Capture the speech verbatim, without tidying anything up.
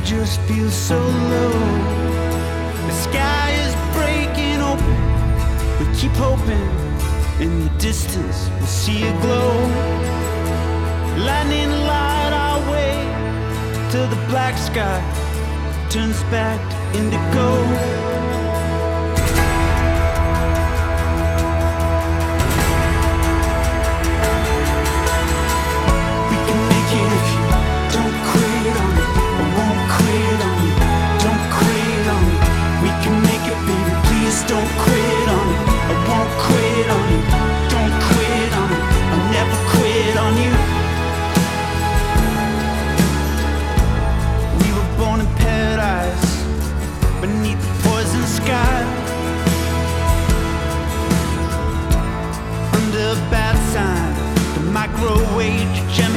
just feel so low. The sky is breaking open. We keep hoping in the distance we'll see a glow. Lightning light our way till the black sky turns back to indigo. Don't quit on me, I won't quit on you. Don't quit on me, I'll never quit on you. We were born in paradise, beneath the poison sky. Under a bad sign, the microwave